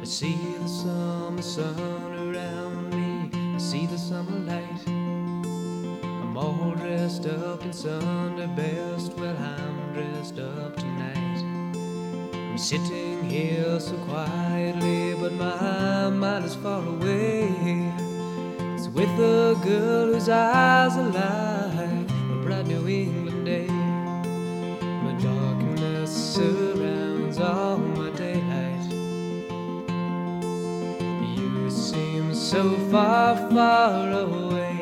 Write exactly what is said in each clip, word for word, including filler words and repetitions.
I see the summer sun around me, I see the summer light. I'm all dressed up in Sunday best, well I'm dressed up tonight. I'm sitting here so quietly, but my mind is far away. It's with a girl whose eyes are like a bright New England day. My darkness surrounds all my daylight. You seem so far, far away.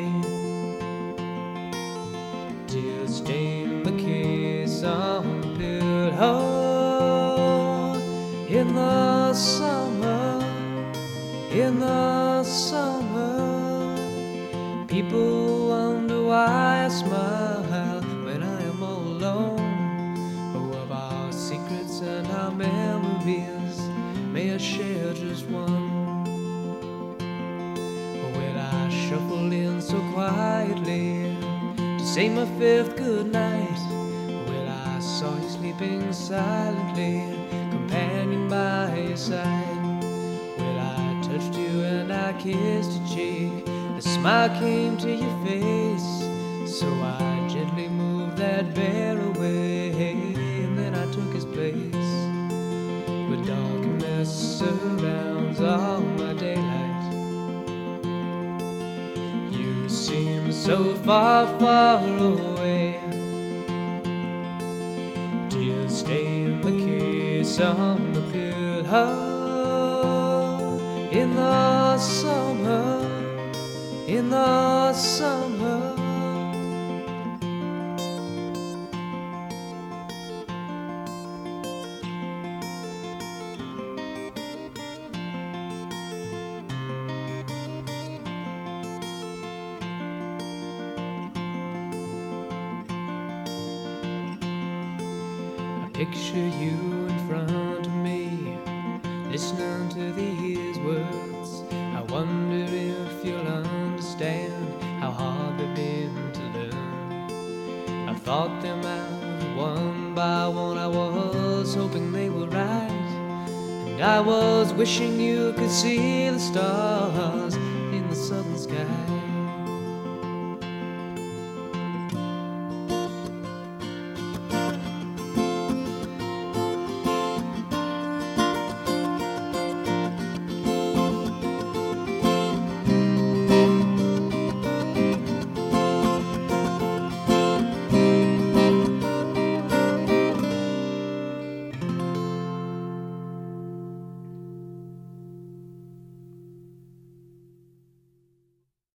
Tears stain the kiss on the pillow. In the summer, in the summer, people wonder why I smile when I am all alone. Oh, of our secrets and our memories, may I share just one? When I shuffled in so quietly to say my fifth good night, well, I saw you sleeping silently, companion by your side. Well, I touched you and I kissed your cheek, a smile came to your face, so I gently moved that bear away, and then I took his place. But darkness surrounds all my daylight. You seem so far, far away. Tears stain the kiss on the pillow. In the summer, in the summer, picture you in front of me, listening to these words. I wonder if you'll understand how hard they've been to learn. I thought them out one by one, I was hoping they were right, and I was wishing you could see the stars in the southern sky.